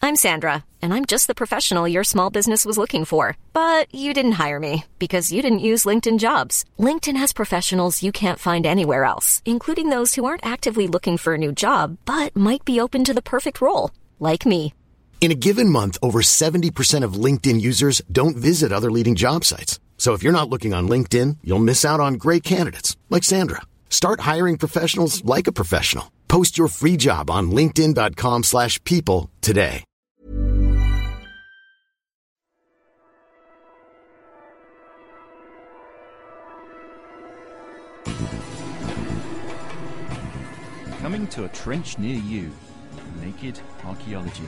I'm Sandra, and I'm just the professional your small business was looking for. But you didn't hire me because you didn't use LinkedIn Jobs. LinkedIn has professionals you can't find anywhere else, including those who aren't actively looking for a new job, but might be open to the perfect role, like me. In a given month, over 70% of LinkedIn users don't visit other leading job sites. So if you're not looking on LinkedIn, you'll miss out on great candidates like Sandra. Start hiring professionals like a professional. Post your free job on linkedin.com/people today. Coming to a trench near you. Naked Archaeology.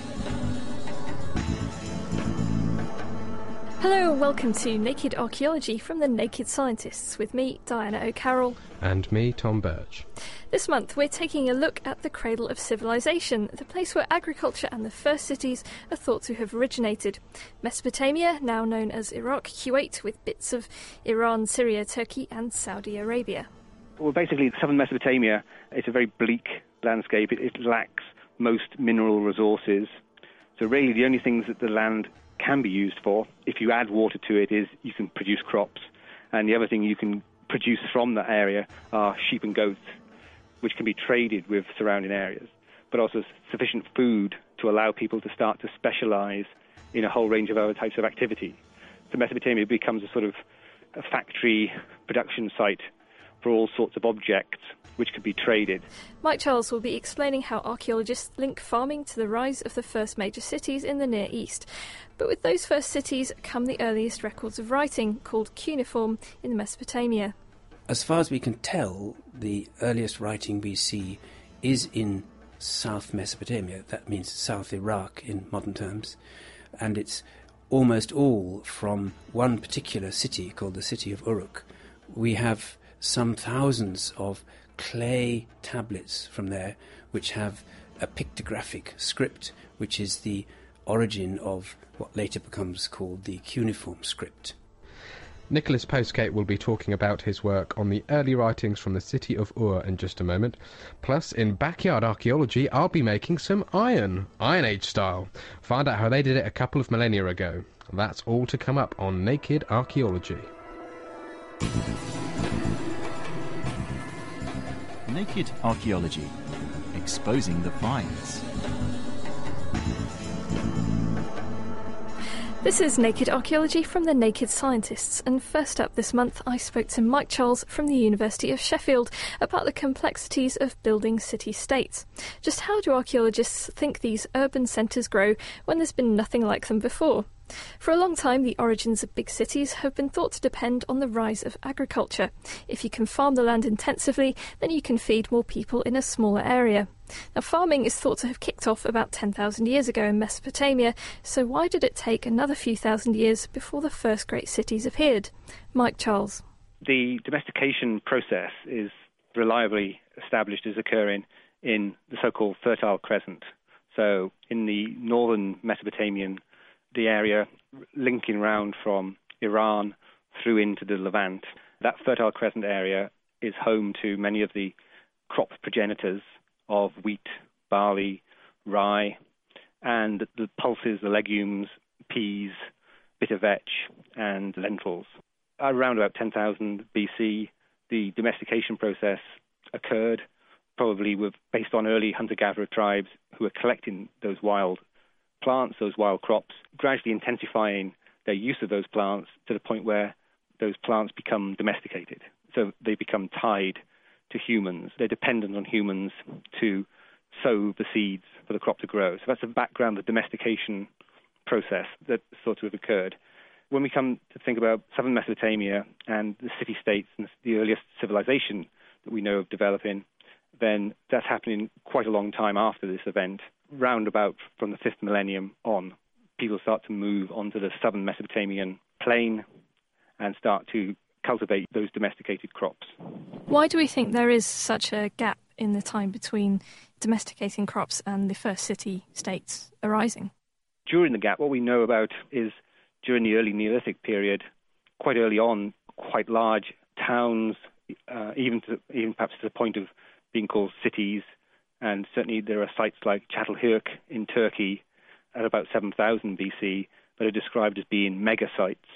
Hello and welcome to Naked Archaeology from the Naked Scientists with me, Diana O'Carroll. And me, Tom Birch. This month we're taking a look at the cradle of civilization, the place where agriculture and the first cities are thought to have originated. Mesopotamia, now known as Iraq, Kuwait, with bits of Iran, Syria, Turkey and Saudi Arabia. Well, basically, southern Mesopotamia is a very bleak landscape. It lacks most mineral resources. So really the only things that the land can be used for, if you add water to it, is you can produce crops. And the other thing you can produce from that area are sheep and goats, which can be traded with surrounding areas, but also sufficient food to allow people to start to specialize in a whole range of other types of activity. So Mesopotamia becomes a sort of a factory production site for all sorts of objects which could be traded. Mike Charles will be explaining how archaeologists link farming to the rise of the first major cities in the Near East. But with those first cities come the earliest records of writing, called cuneiform, in Mesopotamia. As far as we can tell, the earliest writing we see is in South Mesopotamia. That means South Iraq in modern terms. And it's almost all from one particular city called the city of Uruk. We have some thousands of clay tablets from there which have a pictographic script, which is the origin of what later becomes called the cuneiform script. Nicholas Postgate will be talking about his work on the early writings from the city of Ur in just a moment. Plus, in Backyard Archaeology, I'll be making some Iron Age style. Find out how they did it a couple of millennia ago. That's all to come up on Naked Archaeology. Naked Archaeology, exposing the finds. This is Naked Archaeology from the Naked Scientists, and first up this month I spoke to Mike Charles from the University of Sheffield about the complexities of building city-states. Just how do archaeologists think these urban centres grow when there's been nothing like them before? For a long time, the origins of big cities have been thought to depend on the rise of agriculture. If you can farm the land intensively, then you can feed more people in a smaller area. Now, farming is thought to have kicked off about 10,000 years ago in Mesopotamia, so why did it take another few thousand years before the first great cities appeared? Mike Charles. The domestication process is reliably established as occurring in the so-called Fertile Crescent. So in the northern Mesopotamian, the area linking round from Iran through into the Levant, that Fertile Crescent area is home to many of the crop progenitors of wheat, barley, rye, and the pulses, the legumes, peas, bitter vetch, and lentils. Around about 10,000 BC, the domestication process occurred, probably based on early hunter-gatherer tribes who were collecting those wild plants, those wild crops, gradually intensifying their use of those plants to the point where those plants become domesticated. So they become tied to humans. They're dependent on humans to sow the seeds for the crop to grow. So that's the background, the domestication process that sort of occurred. When we come to think about southern Mesopotamia and the city-states and the earliest civilization that we know of developing, then that's happening quite a long time after this event. Round about from the 5th millennium on, people start to move onto the southern Mesopotamian plain and start to cultivate those domesticated crops. Why do we think there is such a gap in the time between domesticating crops and the first city-states arising? During the gap, what we know about is during the early Neolithic period, quite early on, quite large towns, even perhaps to the point of being called cities. And certainly there are sites like Çatalhöyük in Turkey at about 7,000 BC, but are described as being mega sites.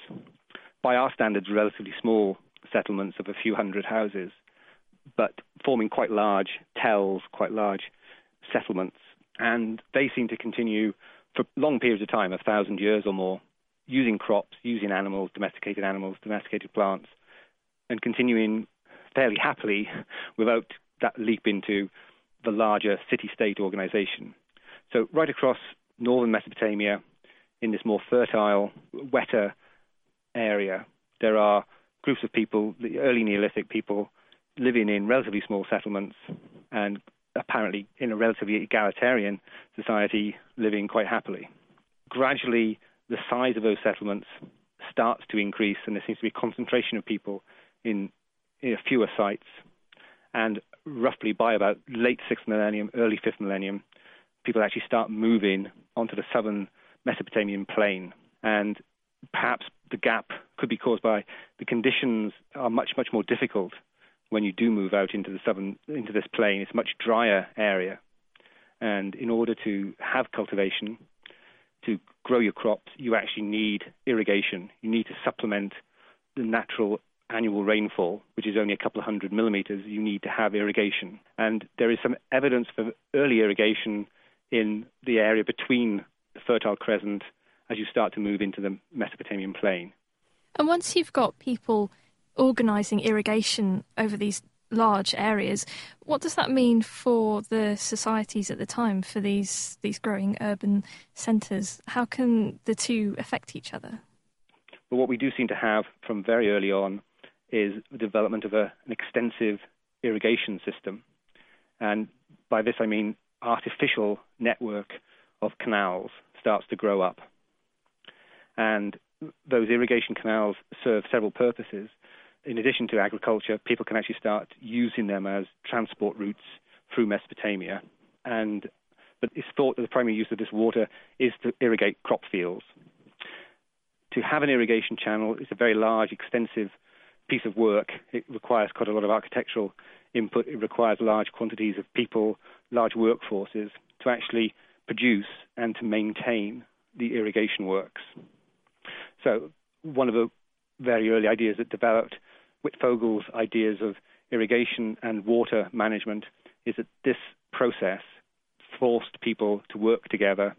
By our standards, relatively small settlements of a few hundred houses, but forming quite large tells, quite large settlements. And they seem to continue for long periods of time, 1,000 years or more, using crops, using animals, domesticated plants, and continuing fairly happily without that leap into the larger city-state organization. So right across northern Mesopotamia, in this more fertile, wetter area, there are groups of people, the early Neolithic people, living in relatively small settlements and apparently in a relatively egalitarian society, living quite happily. Gradually, the size of those settlements starts to increase, and there seems to be a concentration of people in fewer sites. And roughly by about late 6th millennium, early 5th millennium, people actually start moving onto the southern Mesopotamian plain. And perhaps the gap could be caused by the conditions are much, much more difficult when you do move out into this plain. It's a much drier area. And in order to have cultivation, to grow your crops, you actually need irrigation. You need to supplement the natural annual rainfall, which is only a couple of 100 millimeters. You need to have irrigation. And there is some evidence for early irrigation in the area between the Fertile Crescent as you start to move into the Mesopotamian plain. And once you've got people organising irrigation over these large areas, what does that mean for the societies at the time, for these growing urban centres? How can the two affect each other? Well, what we do seem to have from very early on is the development of an extensive irrigation system. And by this I mean artificial network of canals starts to grow up. And those irrigation canals serve several purposes. In addition to agriculture, people can actually start using them as transport routes through Mesopotamia. But it's thought that the primary use of this water is to irrigate crop fields. To have an irrigation channel is a very large, extensive piece of work. It requires quite a lot of architectural input. It requires large quantities of people, large workforces to actually produce and to maintain the irrigation works. So one of the very early ideas that developed, Wittfogel's ideas of irrigation and water management, is that this process forced people to work together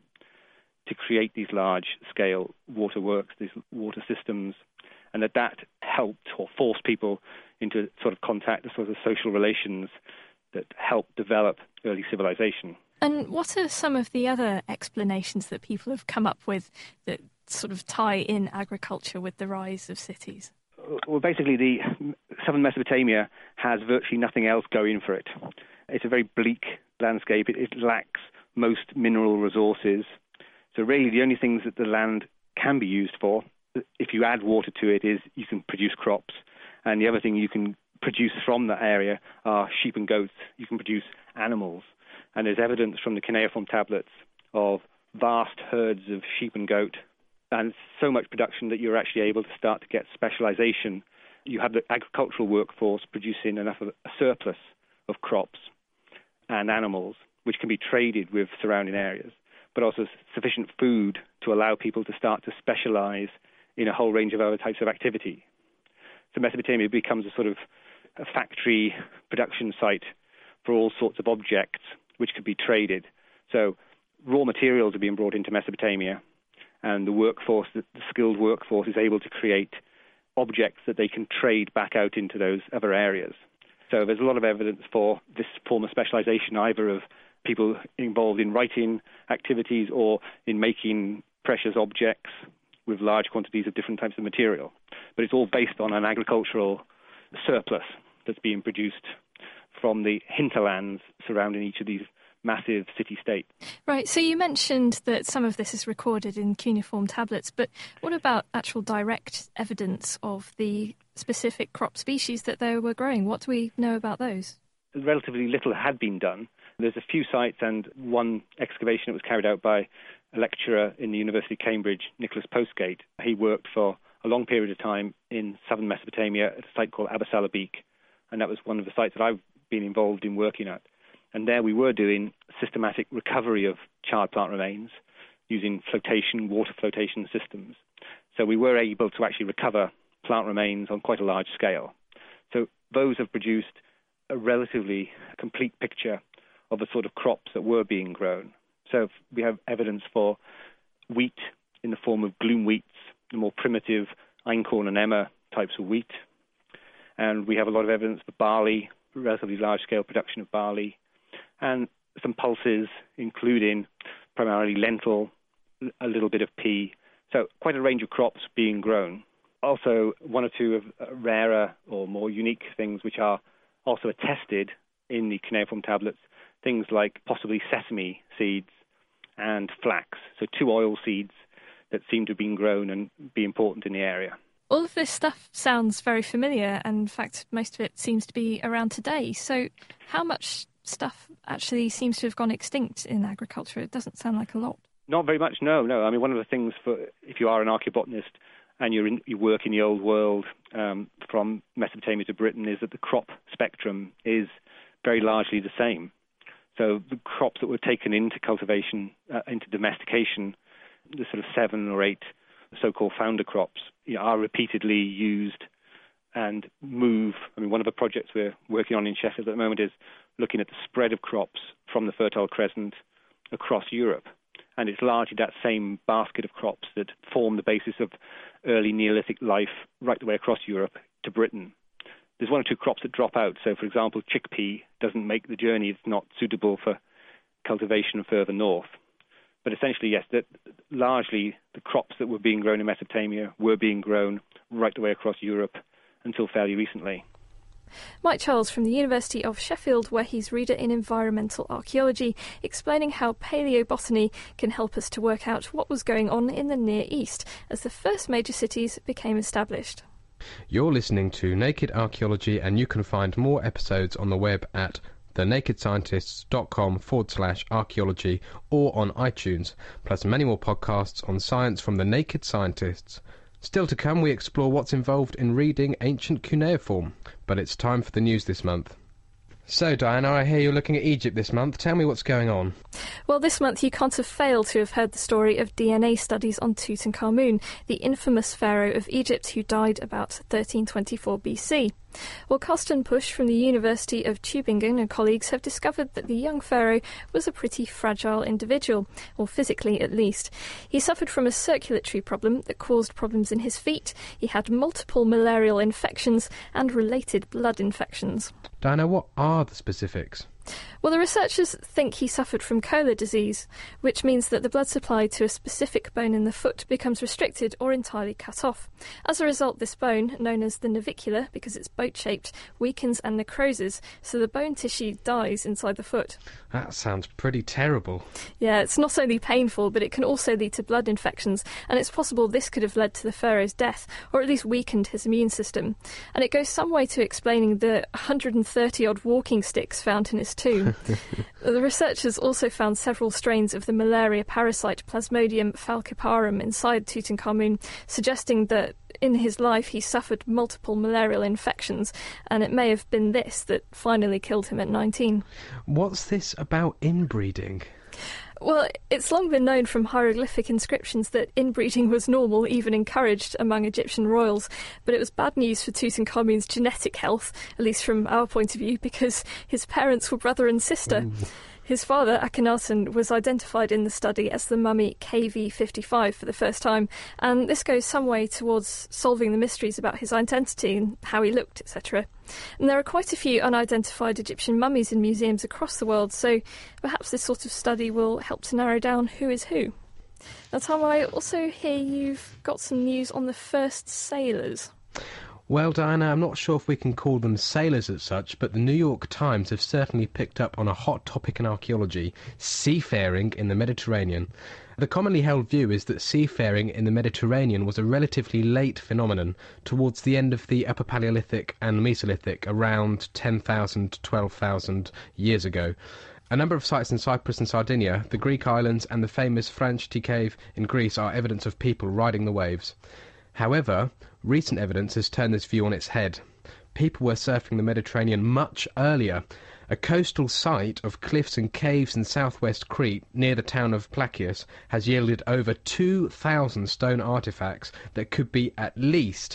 to create these large-scale water works, these water systems, and that helped or forced people into sort of contact, the sort of social relations that helped develop early civilization. And what are some of the other explanations that people have come up with that sort of tie in agriculture with the rise of cities? Well, basically, the southern Mesopotamia has virtually nothing else going for it. It's a very bleak landscape. It lacks most mineral resources. So really, the only things that the land can be used for, if you add water to it, is you can produce crops. And the other thing you can produce from that area are sheep and goats. You can produce animals. And there's evidence from the cuneiform tablets of vast herds of sheep and goat, and so much production that you're actually able to start to get specialization. You have the agricultural workforce producing enough of a surplus of crops and animals, which can be traded with surrounding areas, but also sufficient food to allow people to start to specialize in a whole range of other types of activity. So Mesopotamia becomes a sort of a factory production site for all sorts of objects which could be traded. So raw materials are being brought into Mesopotamia, and the workforce, the skilled workforce, is able to create objects that they can trade back out into those other areas. So there's a lot of evidence for this form of specialization, either of people involved in writing activities or in making precious objects with large quantities of different types of material. But it's all based on an agricultural surplus that's being produced from the hinterlands surrounding each of these massive city-states. Right, so you mentioned that some of this is recorded in cuneiform tablets, but what about actual direct evidence of the specific crop species that they were growing? What do we know about those? Relatively little had been done. There's a few sites and one excavation that was carried out by a lecturer in the University of Cambridge, Nicholas Postgate. He worked for a long period of time in southern Mesopotamia at a site called Abasalabik, and that was one of the sites that I've been involved in working at. And there we were doing systematic recovery of charred plant remains using water flotation systems. So we were able to actually recover plant remains on quite a large scale. So those have produced a relatively complete picture of the sort of crops that were being grown. So we have evidence for wheat in the form of gloom wheats, the more primitive einkorn and emmer types of wheat. And we have a lot of evidence for barley, relatively large-scale production of barley, and some pulses, including primarily lentil, a little bit of pea. So quite a range of crops being grown. Also, one or two of rarer or more unique things which are also attested in the cuneiform tablets, things like possibly sesame seeds and flax, so two oil seeds that seem to have been grown and be important in the area. All of this stuff sounds very familiar, and in fact, most of it seems to be around today. So how much stuff actually seems to have gone extinct in agriculture? It doesn't sound like a lot. Not very much, no. I mean, one of the things if you are an archaeobotanist and you work in the old world from Mesopotamia to Britain, is that the crop spectrum is very largely the same. So the crops that were taken into cultivation, into domestication, the sort of 7 or 8 so-called founder crops, are repeatedly used and move. I mean, one of the projects we're working on in Sheffield at the moment is looking at the spread of crops from the Fertile Crescent across Europe. And it's largely that same basket of crops that form the basis of early Neolithic life right the way across Europe to Britain. There's 1 or 2 crops that drop out. So, for example, chickpea doesn't make the journey. It's not suitable for cultivation further north. But essentially, yes, largely the crops that were being grown in Mesopotamia were being grown right the way across Europe until fairly recently. Mike Charles from the University of Sheffield, where he's reader in environmental archaeology, explaining how paleobotany can help us to work out what was going on in the Near East as the first major cities became established. You're listening to Naked Archaeology, and you can find more episodes on the web at thenakedscientists.com/archaeology or on iTunes, plus many more podcasts on science from the Naked Scientists. Still to come, we explore what's involved in reading ancient cuneiform. But it's time for the news this month. So, Diana, I hear you're looking at Egypt this month. Tell me what's going on. Well, this month you can't have failed to have heard the story of DNA studies on Tutankhamun, the infamous pharaoh of Egypt who died about 1324 BC. Well, Carsten Pusch from the University of Tübingen and colleagues have discovered that the young pharaoh was a pretty fragile individual, or physically at least. He suffered from a circulatory problem that caused problems in his feet. He had multiple malarial infections and related blood infections. Diana, what are the specifics? Well, the researchers think he suffered from Koehler disease, which means that the blood supply to a specific bone in the foot becomes restricted or entirely cut off. As a result, this bone, known as the navicula because it's boat-shaped, weakens and necroses, so the bone tissue dies inside the foot. That sounds pretty terrible. Yeah, it's not only painful, but it can also lead to blood infections, and it's possible this could have led to the pharaoh's death, or at least weakened his immune system. And it goes some way to explaining the 130-odd walking sticks found in his tomb. The researchers also found several strains of the malaria parasite Plasmodium falciparum inside Tutankhamun, suggesting that in his life he suffered multiple malarial infections, and it may have been this that finally killed him at 19. What's this about inbreeding? Well, it's long been known from hieroglyphic inscriptions that inbreeding was normal, even encouraged among Egyptian royals. But it was bad news for Tutankhamun's genetic health, at least from our point of view, because his parents were brother and sister. Ooh. His father, Akhenaten, was identified in the study as the mummy KV55 for the first time, and this goes some way towards solving the mysteries about his identity and how he looked, etc. And there are quite a few unidentified Egyptian mummies in museums across the world, so perhaps this sort of study will help to narrow down who is who. Now, Tom, I also hear you've got some news on the first sailors. Well, Diana, I'm not sure if we can call them sailors as such, but the New York Times have certainly picked up on a hot topic in archaeology, seafaring in the Mediterranean. The commonly held view is that seafaring in the Mediterranean was a relatively late phenomenon towards the end of the Upper Paleolithic and Mesolithic, around 10,000 to 12,000 years ago. A number of sites in Cyprus and Sardinia, the Greek islands and the famous Franchti Cave in Greece are evidence of people riding the waves. However, recent evidence has turned this view on its head. People were surfing the Mediterranean much earlier, A coastal site of cliffs and caves in southwest Crete, near the town of Plakios, has yielded over 2,000 stone artefacts that could be at least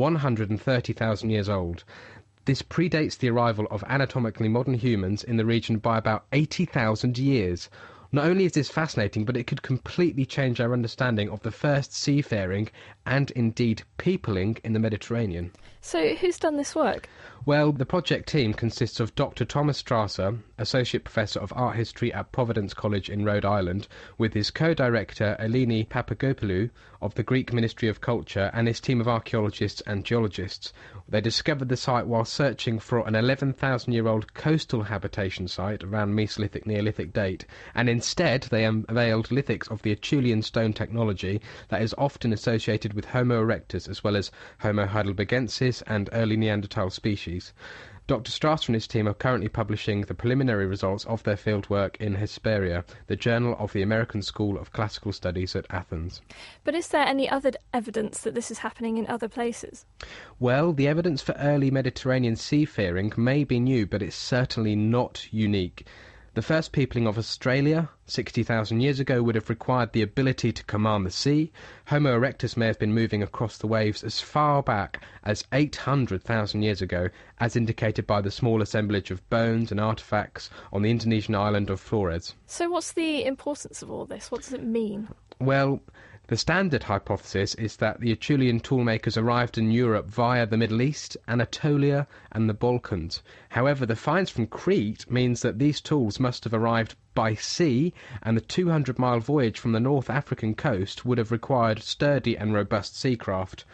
130,000 years old. This predates the arrival of anatomically modern humans in the region by about 80,000 years. Not only is this fascinating, but it could completely change our understanding of the first seafaring and indeed peopling in the Mediterranean. So who's done this work? Well, the project team consists of Dr. Thomas Strasser, Associate Professor of Art History at Providence College in Rhode Island, with his co-director Eleni Papagopoulou of the Greek Ministry of Culture and his team of archaeologists and geologists. They discovered the site while searching for an 11,000-year-old coastal habitation site around Mesolithic Neolithic date, and instead they unveiled lithics of the Acheulean stone technology that is often associated with Homo erectus as well as Homo heidelbergensis and early Neanderthal species. Dr. Strasser and his team are currently publishing the preliminary results of their fieldwork in Hesperia, the Journal of the American School of Classical Studies at Athens. But is there any other evidence that this is happening in other places? Well, the evidence for early Mediterranean seafaring may be new, but it's certainly not unique. The first peopling of Australia, 60,000 years ago, would have required the ability to command the sea. Homo erectus may have been moving across the waves as far back as 800,000 years ago, as indicated by the small assemblage of bones and artefacts on the Indonesian island of Flores. So what's the importance of all this? What does it mean? Well, the standard hypothesis is that the Acheulean toolmakers arrived in Europe via the Middle East, Anatolia and the Balkans. However, the finds from Crete means that these tools must have arrived by sea, and the 200-mile voyage from the North African coast would have required sturdy and robust seacraft.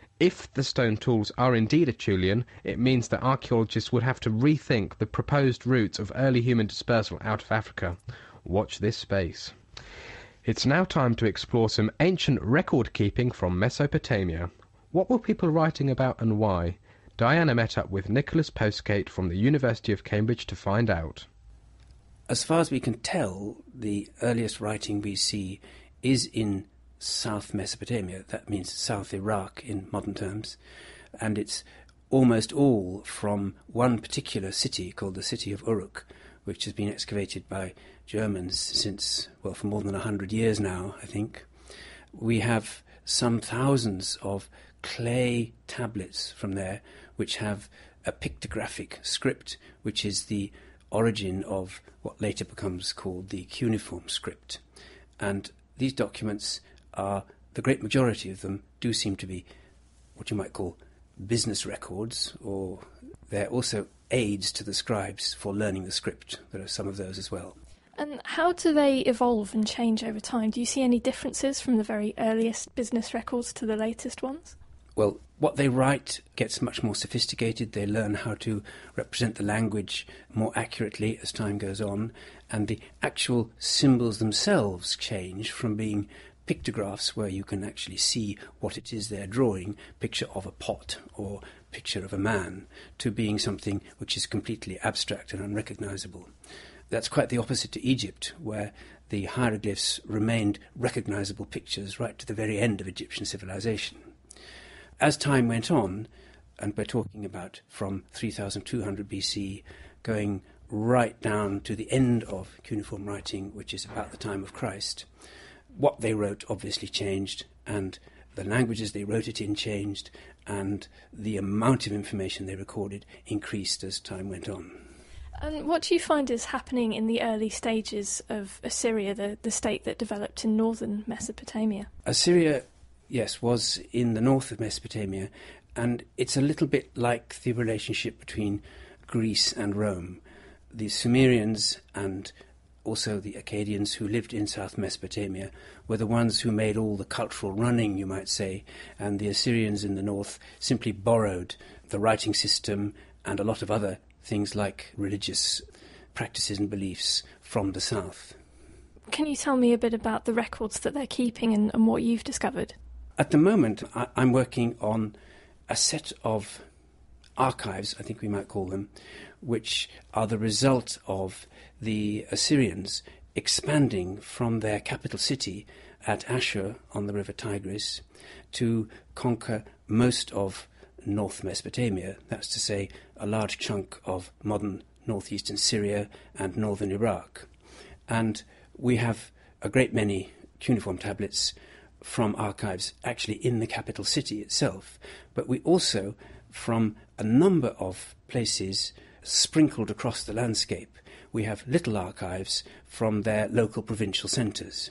If the stone tools are indeed Acheulean, it means that archaeologists would have to rethink the proposed routes of early human dispersal out of Africa. Watch this space. It's now time to explore some ancient record-keeping from Mesopotamia. What were people writing about and why? Diana met up with Nicholas Postgate from the University of Cambridge to find out. As far as we can tell, the earliest writing we see is in South Mesopotamia. That means South Iraq in modern terms. And it's almost all from one particular city called the city of Uruk, which has been excavated by Germans since, well, for more than 100 years now, I think. We have some thousands of clay tablets from there, which have a pictographic script, which is the origin of what later becomes called the cuneiform script. And these documents are, the great majority of them, do seem to be what you might call business records, or they're also aids to the scribes for learning the script. There are some of those as well. And how do they evolve and change over time? Do you see any differences from the very earliest business records to the latest ones? Well, what they write gets much more sophisticated. They learn how to represent the language more accurately as time goes on, and the actual symbols themselves change from being pictographs where you can actually see what it is they're drawing, picture of a pot or picture of a man, to being something which is completely abstract and unrecognizable. That's quite the opposite to Egypt, where the hieroglyphs remained recognizable pictures right to the very end of Egyptian civilization. As time went on, and we're talking about from 3200 BC going right down to the end of cuneiform writing, which is about the time of Christ, what they wrote obviously changed, and the languages they wrote it in changed, and the amount of information they recorded increased as time went on. And what do you find is happening in the early stages of Assyria, the state that developed in northern Mesopotamia? Assyria, yes, was in the north of Mesopotamia, and it's a little bit like the relationship between Greece and Rome. The Sumerians and also the Akkadians who lived in South Mesopotamia were the ones who made all the cultural running, you might say, and the Assyrians in the north simply borrowed the writing system and a lot of other things like religious practices and beliefs from the south. Can you tell me a bit about the records that they're keeping and what you've discovered? At the moment, I'm working on a set of archives, I think we might call them, which are the result of the Assyrians expanding from their capital city at Ashur on the river Tigris to conquer most of North Mesopotamia, that's to say a large chunk of modern northeastern Syria and northern Iraq. And we have a great many cuneiform tablets from archives actually in the capital city itself, but we also, from a number of places sprinkled across the landscape, we have little archives from their local provincial centres.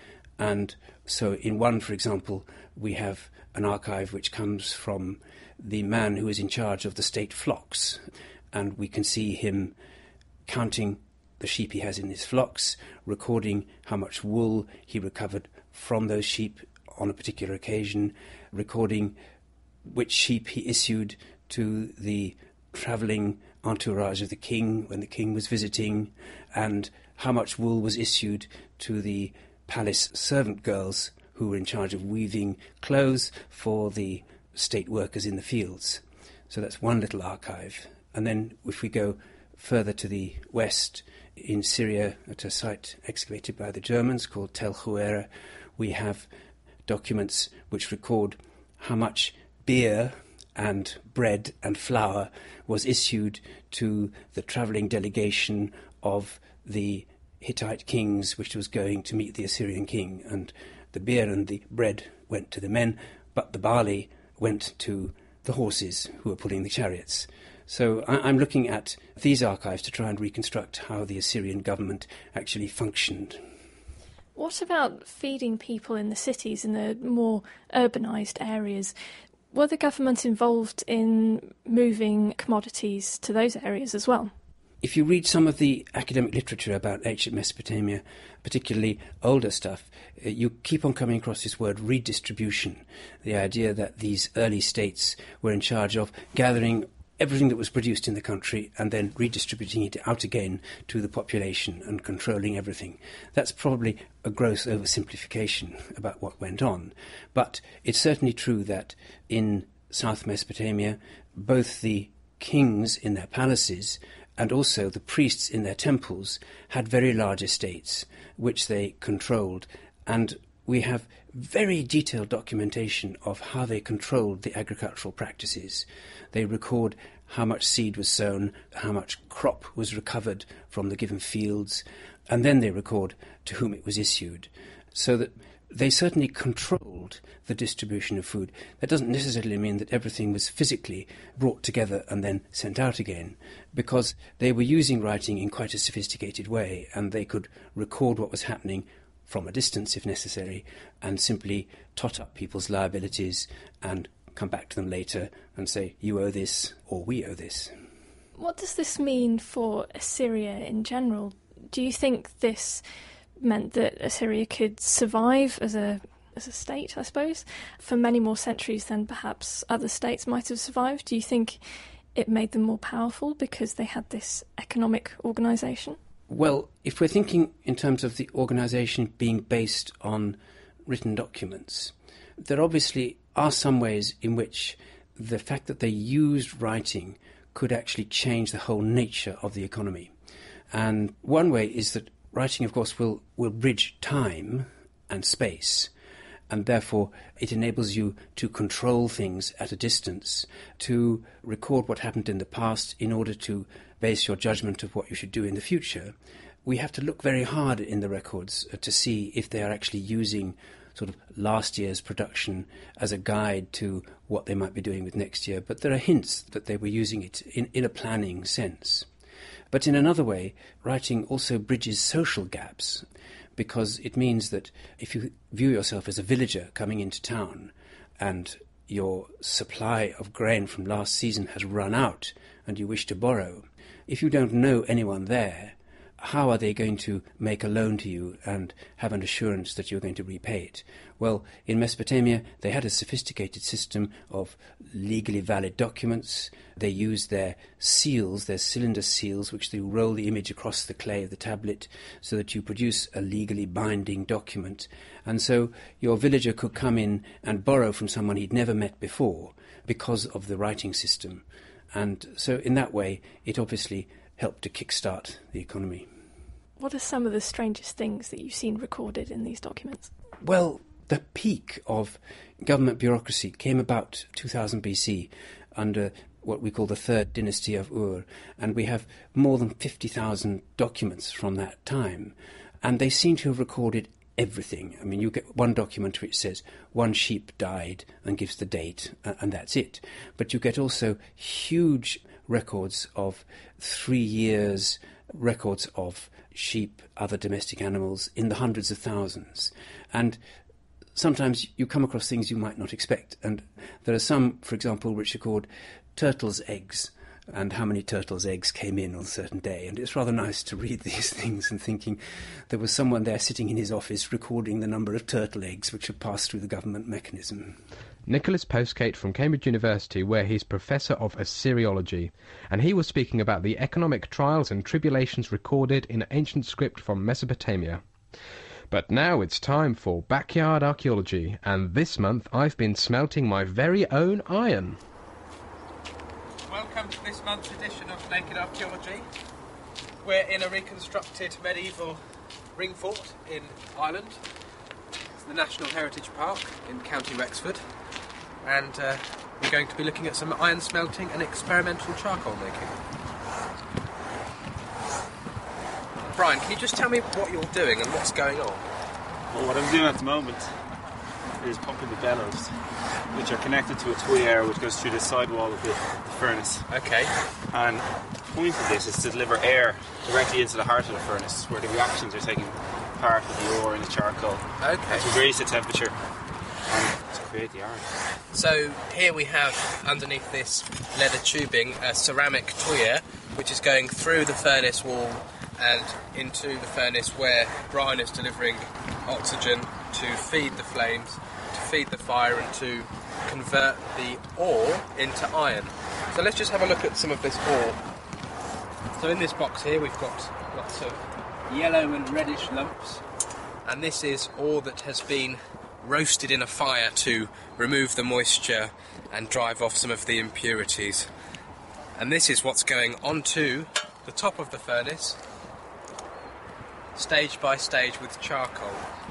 And so in one, for example, we have an archive which comes from the man who is in charge of the state flocks, and we can see him counting the sheep he has in his flocks, recording how much wool he recovered from those sheep on a particular occasion, recording which sheep he issued to the travelling entourage of the king when the king was visiting, and how much wool was issued to the palace servant girls who were in charge of weaving clothes for the state workers in the fields. So that's one little archive. And then if we go further to the west, in Syria, at a site excavated by the Germans called Tel Khuera, we have documents which record how much beer and bread and flour was issued to the travelling delegation of the Hittite kings, which was going to meet the Assyrian king. And the beer and the bread went to the men, but the barley went to the horses who were pulling the chariots. So I'm looking at these archives to try and reconstruct how the Assyrian government actually functioned. What about feeding people in the cities, in the more urbanised areas? Were the government involved in moving commodities to those areas as well? If you read some of the academic literature about ancient Mesopotamia, particularly older stuff, you keep on coming across this word redistribution, the idea that these early states were in charge of gathering everything that was produced in the country and then redistributing it out again to the population and controlling everything. That's probably a gross oversimplification about what went on. But it's certainly true that in South Mesopotamia, both the kings in their palaces and also the priests in their temples had very large estates which they controlled, and we have very detailed documentation of how they controlled the agricultural practices. They record how much seed was sown, how much crop was recovered from the given fields, and then they record to whom it was issued, so that they certainly controlled the distribution of food. That doesn't necessarily mean that everything was physically brought together and then sent out again, because they were using writing in quite a sophisticated way, and they could record what was happening from a distance if necessary, and simply tot up people's liabilities and come back to them later and say, you owe this, or we owe this. What does this mean for Assyria in general? Do you think this meant that Assyria could survive as a state, I suppose, for many more centuries than perhaps other states might have survived? Do you think it made them more powerful because they had this economic organisation? Well, if we're thinking in terms of the organisation being based on written documents, there obviously are some ways in which the fact that they used writing could actually change the whole nature of the economy. And one way is that writing, of course, will bridge time and space, and therefore it enables you to control things at a distance, to record what happened in the past in order to base your judgment of what you should do in the future. We have to look very hard in the records to see if they are actually using sort of last year's production as a guide to what they might be doing with next year, but there are hints that they were using it in a planning sense. But in another way, writing also bridges social gaps, because it means that if you view yourself as a villager coming into town and your supply of grain from last season has run out and you wish to borrow, if you don't know anyone there, how are they going to make a loan to you and have an assurance that you're going to repay it? Well, in Mesopotamia, they had a sophisticated system of legally valid documents. They used their seals, their cylinder seals, which they roll the image across the clay of the tablet so that you produce a legally binding document. And so your villager could come in and borrow from someone he'd never met before because of the writing system. And so in that way, it obviously helped to kickstart the economy. What are some of the strangest things that you've seen recorded in these documents? Well, the peak of government bureaucracy came about 2000 BC under what we call the Third Dynasty of Ur, and we have more than 50,000 documents from that time, and they seem to have recorded everything. I mean, you get one document which says one sheep died and gives the date, and that's it. But you get also huge records of 3 years, records of sheep, other domestic animals, in the hundreds of thousands. And sometimes you come across things you might not expect. And there are some, for example, which are called turtles' eggs, and how many turtles' eggs came in on a certain day. And it's rather nice to read these things and thinking there was someone there sitting in his office recording the number of turtle eggs which had passed through the government mechanism. Nicholas Postgate from Cambridge University, where he's Professor of Assyriology, and he was speaking about the economic trials and tribulations recorded in ancient script from Mesopotamia. But now it's time for Backyard Archaeology, and this month I've been smelting my very own iron. Welcome to this month's edition of Naked Archaeology. We're in a reconstructed medieval ring fort in Ireland. It's the National Heritage Park in County Wexford, and we're going to be looking at some iron smelting and experimental charcoal making. Brian, can you just tell me what you're doing and what's going on? Well, what I'm doing at the moment is pumping the bellows, which are connected to a tuyer which goes through the sidewall of the furnace. Okay. And the point of this is to deliver air directly into the heart of the furnace, where the reactions are taking part with the ore and the charcoal. Okay. To raise the temperature and to create the iron. So here we have, underneath this leather tubing, a ceramic tuyer, which is going through the furnace wall and into the furnace, where Brian is delivering oxygen to feed the flames, to feed the fire, and to convert the ore into iron. So let's just have a look at some of this ore. So in this box here we've got lots of yellow and reddish lumps, and this is ore that has been roasted in a fire to remove the moisture and drive off some of the impurities. And this is what's going onto the top of the furnace, stage by stage, with charcoal.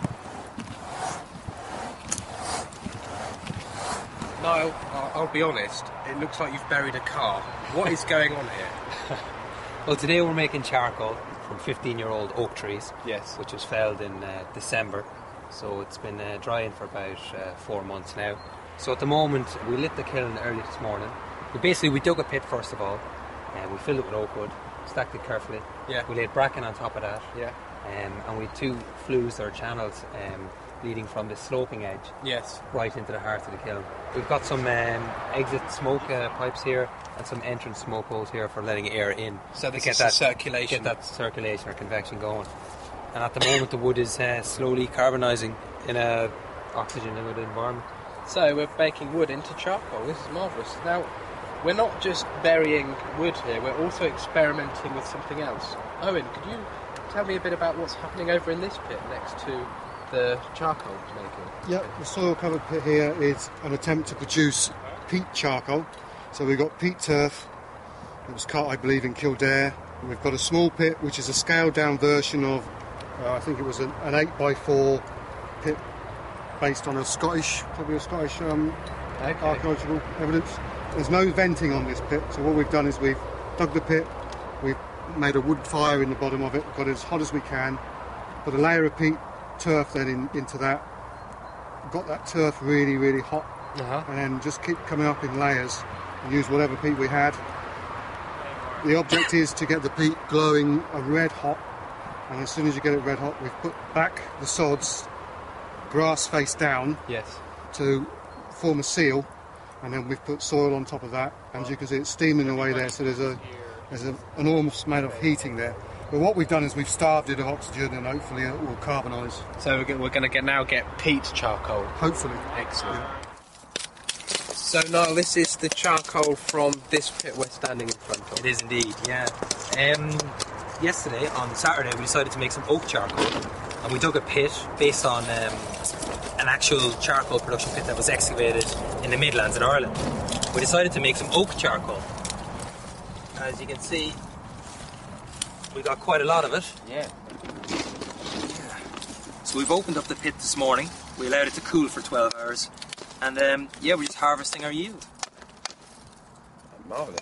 Niall, I'll be honest, it looks like you've buried a car. What is going on here? Well, today we're making charcoal from 15-year-old oak trees. Yes. Which was felled in December. So it's been drying for about 4 months now. So at the moment, we lit the kiln early this morning. We dug a pit first of all. We filled it with oak wood, stacked it carefully. Yeah. We laid bracken on top of that. Yeah. And we had 2 flues or channels leading from the sloping edge. Yes. Right into the heart of the kiln. We've got some exit smoke pipes here and some entrance smoke holes here for letting air in. So this is circulation. Get that circulation or convection going. And at the moment the wood is slowly carbonising in a oxygen-limited environment. So we're baking wood into charcoal. This is marvellous. Now, we're not just burying wood here, we're also experimenting with something else. Owen, could you tell me a bit about what's happening over in this pit next to the charcoal making? Yeah, the soil covered pit here is an attempt to produce peat charcoal. So we've got peat turf. It was cut, I believe, in Kildare. And we've got a small pit, which is a scaled-down version of, I think it was an 8x4 pit based on probably a Scottish archaeological evidence. There's no venting on this pit, so what we've done is we've dug the pit, we've made a wood fire in the bottom of it, got it as hot as we can, put a layer of peat turf then into that, got that turf really, really hot, and then just keep coming up in layers and use whatever peat we had. The object is to get the peat glowing a red hot, and as soon as you get it red hot, we've put back the sods, grass face down, to form a seal, and then we've put soil on top of that, and as you can see it's steaming away there, so there's an enormous amount of heating there. But what we've done is we've starved it of oxygen, and hopefully it will carbonise. So we're going to now get peat charcoal. Hopefully. Excellent. Yeah. So Niall, this is the charcoal from this pit we're standing in front of. It is indeed, yeah. Yesterday, on Saturday, we decided to make some oak charcoal, and we dug a pit based on an actual charcoal production pit that was excavated in the Midlands in Ireland. We decided to make some oak charcoal. As you can see, we got quite a lot of it. Yeah. So we've opened up the pit this morning. We allowed it to cool for 12 hours. And we're just harvesting our yield. Marvellous.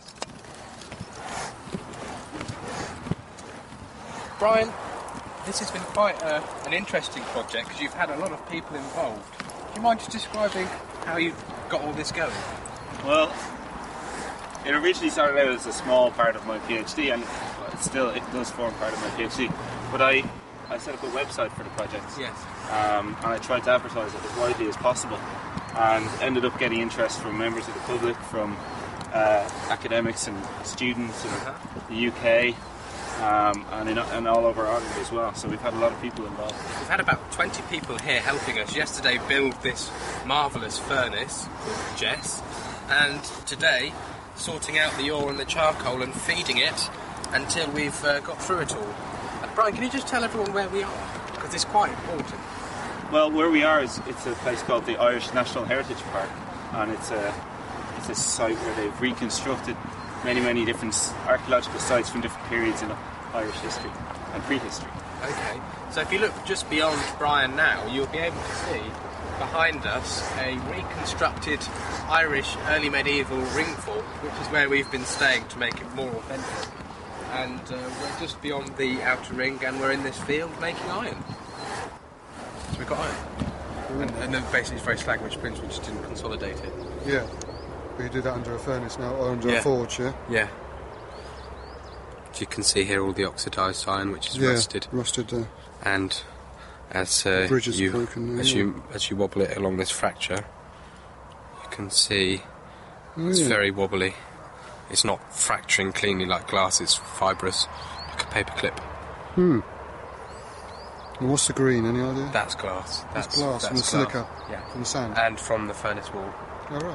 Brian, this has been quite an interesting project because you've had a lot of people involved. Do you mind just describing how you got all this going? Well, it originally started out as a small part of my PhD, and it does form part of my PhD. But I set up a website for the project. Yes. And I tried to advertise it as widely as possible, and ended up getting interest from members of the public, from academics and students in the UK, and all over Ireland as well. So we've had a lot of people involved. We've had about 20 people here helping us yesterday build this marvellous furnace called Jess, and today sorting out the ore and the charcoal and feeding it until we've got through it all. Brian, can you just tell everyone where we are? Because it's quite important. Well, where we are it's a place called the Irish National Heritage Park, and it's a site where they've reconstructed many different archaeological sites from different periods in Irish history and prehistory. Okay, so if you look just beyond Brian now, you'll be able to see behind us a reconstructed Irish early medieval ringfort, which is where we've been staying to make it more authentic. And we're just beyond the outer ring, and we're in this field making iron. So we've got iron. And then basically it's very slag-rich prints, we just didn't consolidate it. Yeah. But you do that under a furnace now, or under a forge, yeah? Yeah. You can see here all the oxidised iron, which is rusted. Rusted there. And as you wobble it along this fracture, you can see it's very wobbly. It's not fracturing cleanly like glass, it's fibrous, like a paper clip. And what's the green, any idea? That's glass. That's glass from the silica? Yeah. From the sand? And from the furnace wall. Oh, right.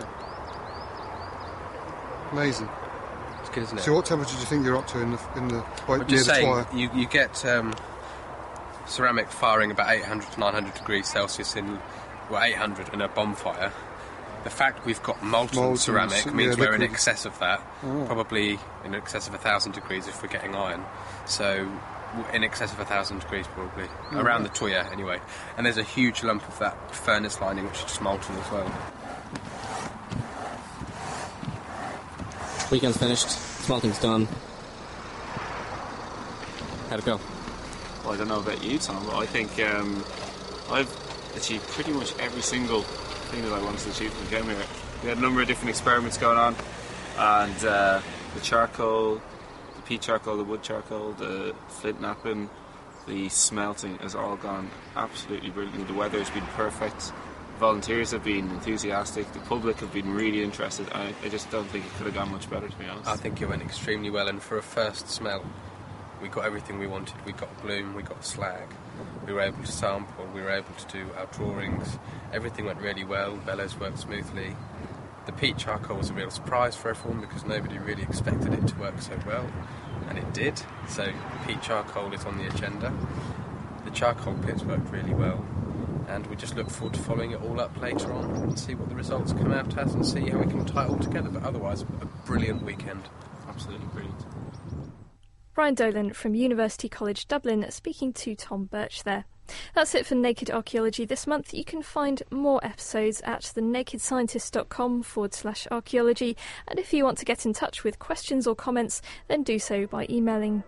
Amazing. It's good, isn't it? So what temperature do you think you're up to in the near the wire? You get ceramic firing about 800 to 900 degrees Celsius in 800 in a bonfire. The fact we've got molten ceramic means we're in excess of that, probably in excess of 1,000 degrees if we're getting iron. So in excess of 1,000 degrees probably, around the tuya anyway. And there's a huge lump of that furnace lining which is just molten as well. Weekend's finished, smelting's done. How'd it go? Well, I don't know about you, Tom, but I think I've achieved pretty much every single thing that I wanted to achieve when I came here. We had a number of different experiments going on, and the charcoal, the peat charcoal, the wood charcoal, the flint knapping, the smelting has all gone absolutely brilliant. The weather has been perfect. Volunteers have been enthusiastic. The public have been really interested. I just don't think it could have gone much better, to be honest. I think it went extremely well, and for a first smell, we got everything we wanted. We got bloom, we got slag, we were able to sample, we were able to do our drawings. Everything went really well, bellows worked smoothly. The peat charcoal was a real surprise for everyone because nobody really expected it to work so well, and it did. So peat charcoal is on the agenda. The charcoal pits worked really well, and we just look forward to following it all up later on and see what the results come out as and see how we can tie it all together. But otherwise, a brilliant weekend. Absolutely brilliant. Brian Dolan from University College Dublin speaking to Tom Birch there. That's it for Naked Archaeology this month. You can find more episodes at thenakedscientist.com/archaeology, and if you want to get in touch with questions or comments, then do so by emailing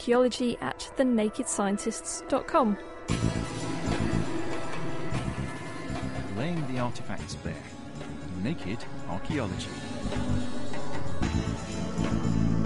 archaeology@thenakedscientists.com. Laying the artefacts bare. Naked Archaeology.